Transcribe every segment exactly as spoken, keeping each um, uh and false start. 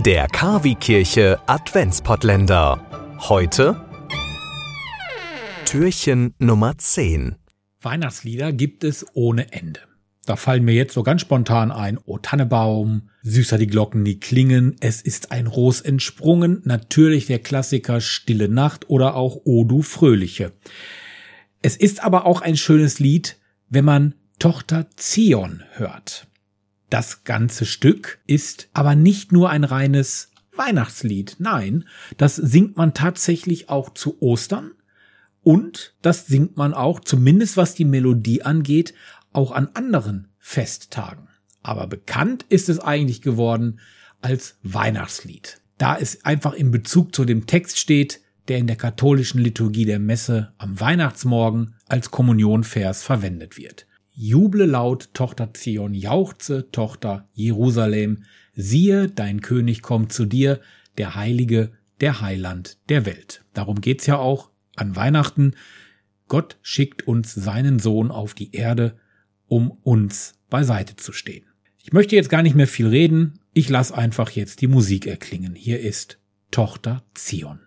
Der Kavi-Kirche Adventspottländer. Heute Türchen Nummer zehn. Weihnachtslieder gibt es ohne Ende. Da fallen mir jetzt so ganz spontan ein: O Tannebaum, süßer die Glocken, die klingen, es ist ein Ros entsprungen, natürlich der Klassiker Stille Nacht oder auch O du Fröhliche. Es ist aber auch ein schönes Lied, wenn man Tochter Zion hört. Das ganze Stück ist aber nicht nur ein reines Weihnachtslied, nein, das singt man tatsächlich auch zu Ostern und das singt man auch, zumindest was die Melodie angeht, auch an anderen Festtagen. Aber bekannt ist es eigentlich geworden als Weihnachtslied, da es einfach in Bezug zu dem Text steht, der in der katholischen Liturgie der Messe am Weihnachtsmorgen als Kommunionvers verwendet wird. Juble laut, Tochter Zion, jauchze, Tochter Jerusalem, siehe, dein König kommt zu dir, der Heilige, der Heiland der Welt. Darum geht's ja auch an Weihnachten. Gott schickt uns seinen Sohn auf die Erde, um uns beiseite zu stehen. Ich möchte jetzt gar nicht mehr viel reden, ich lasse einfach jetzt die Musik erklingen. Hier ist Tochter Zion.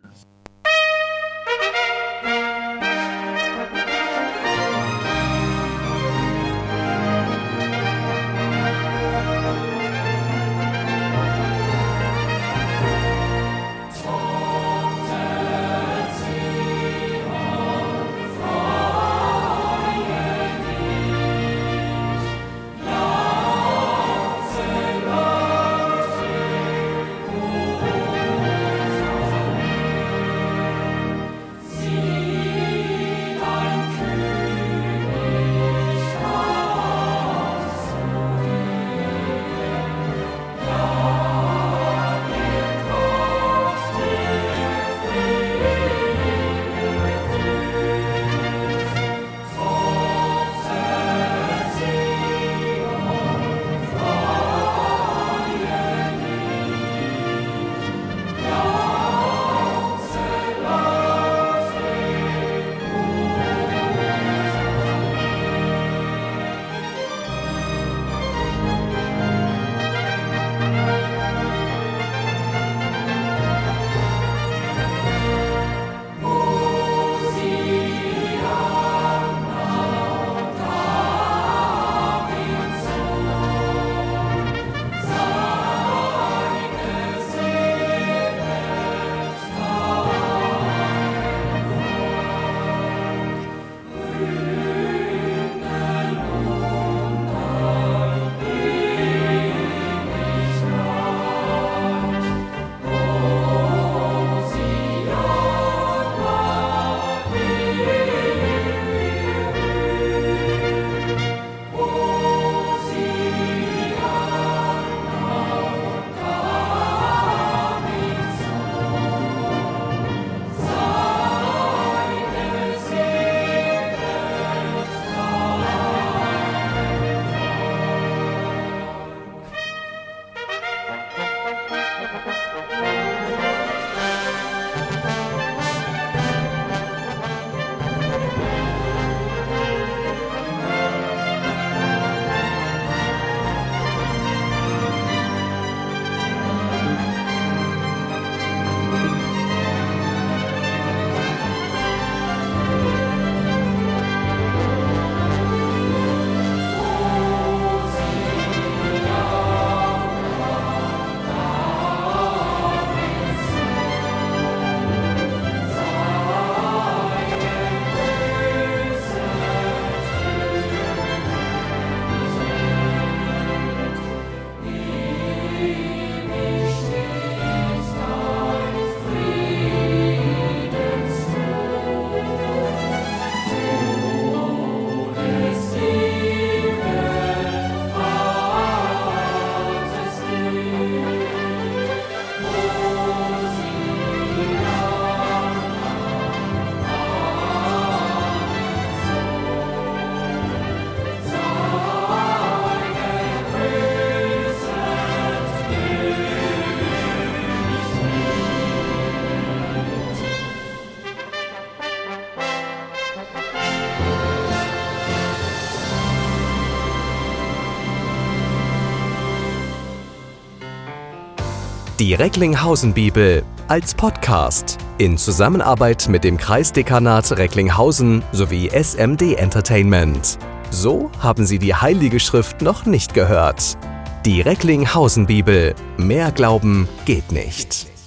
Die Recklinghausen-Bibel als Podcast in Zusammenarbeit mit dem Kreisdekanat Recklinghausen sowie S M D Entertainment. So haben Sie die Heilige Schrift noch nicht gehört. Die Recklinghausen-Bibel. Mehr Glauben geht nicht.